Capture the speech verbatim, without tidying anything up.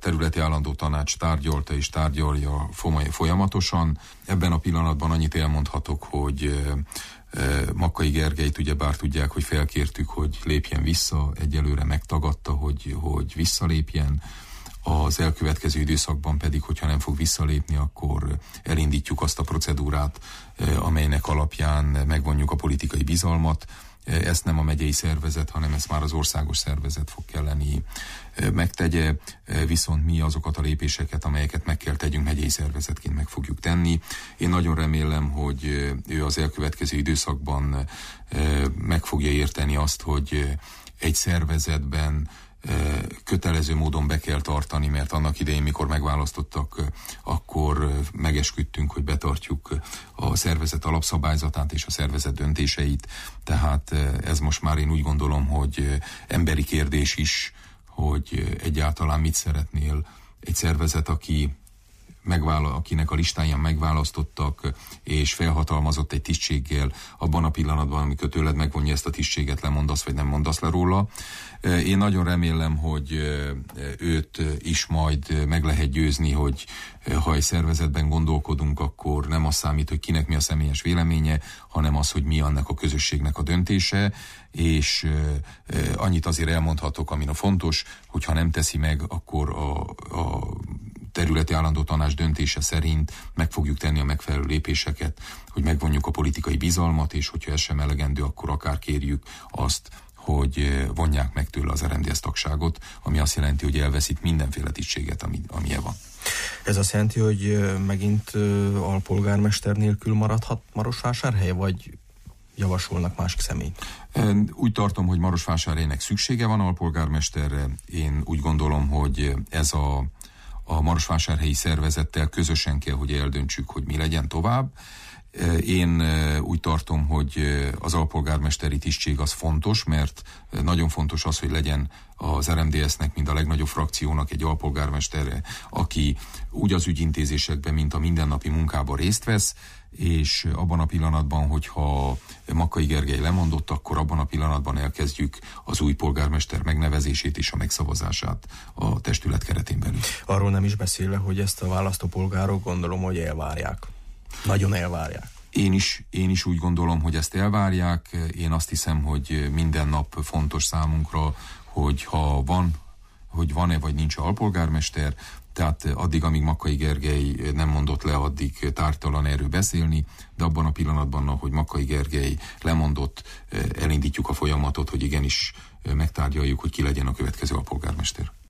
területi állandó tanács tárgyalta és tárgyalja folyamatosan. Ebben a pillanatban annyit elmondhatok, hogy Makkai Gergelyt ugyebár tudják, hogy felkértük, hogy lépjen vissza, egyelőre megtagadta, hogy, hogy visszalépjen. Az elkövetkező időszakban pedig, hogyha nem fog visszalépni, akkor elindítjuk azt a procedúrát, amelynek alapján megvonjuk a politikai bizalmat. Ezt nem a megyei szervezet, hanem ezt már az országos szervezet fog kelleni megtegye, viszont mi azokat a lépéseket, amelyeket meg kell tegyünk megyei szervezetként meg fogjuk tenni. Én nagyon remélem, hogy ő az elkövetkező időszakban meg fogja érteni azt, hogy egy szervezetben kötelező módon be kell tartani, mert annak idején, mikor megválasztottak, akkor megesküdtünk, hogy betartjuk a szervezet alapszabályzatát és a szervezet döntéseit, tehát ez most már én úgy gondolom, hogy emberi kérdés is, hogy egyáltalán mit szeretnél egy szervezet, aki megvála, akinek a listáján megválasztottak, és felhatalmazott egy tisztséggel, abban a pillanatban, amikor tőled megvonja ezt a tisztséget, lemondasz, vagy nem mondasz le róla. Én nagyon remélem, hogy őt is majd meg lehet győzni, hogy ha egy szervezetben gondolkodunk, akkor nem az számít, hogy kinek mi a személyes véleménye, hanem az, hogy mi annak a közösségnek a döntése, és annyit azért elmondhatok, ami a fontos, hogyha nem teszi meg, akkor a, a területi állandó tanács döntése szerint meg fogjuk tenni a megfelelő lépéseket, hogy megvonjuk a politikai bizalmat, és hogyha ez sem elegendő, akkor akár kérjük azt, hogy vonják meg tőle az er em dé es tagságot, ami azt jelenti, hogy elveszít mindenféle tisztséget, ami, amilyen van. Ez azt jelenti, hogy megint alpolgármester nélkül maradhat Marosvásárhely, vagy javasolnak másik személyt? Úgy tartom, hogy Marosvásárhelynek szüksége van alpolgármesterre. Én úgy gondolom, hogy ez a a marosvásárhelyi szervezettel közösen kell, hogy eldöntsük, hogy mi legyen tovább. Én úgy tartom, hogy az alpolgármesteri tisztség az fontos, mert nagyon fontos az, hogy legyen az er em dé es-nek, mint a legnagyobb frakciónak egy alpolgármestere, aki úgy az ügyintézésekben, mint a mindennapi munkában részt vesz, és abban a pillanatban, hogyha Makkai Gergely lemondott, akkor abban a pillanatban elkezdjük az új polgármester megnevezését és a megszavazását a testület keretén belül. Arról nem is beszélve, hogy ezt a választópolgárok gondolom, hogy elvárják. Nagyon elvárják. Én is, én is úgy gondolom, hogy ezt elvárják. Én azt hiszem, hogy minden nap fontos számunkra, hogy ha van, hogy van-e vagy nincs alpolgármester, tehát addig, amíg Makkai Gergely nem mondott le, addig tártalan erről beszélni, de abban a pillanatban, ahogy Makkai Gergely lemondott, elindítjuk a folyamatot, hogy igenis megtárgyaljuk, hogy ki legyen a következő alpolgármester.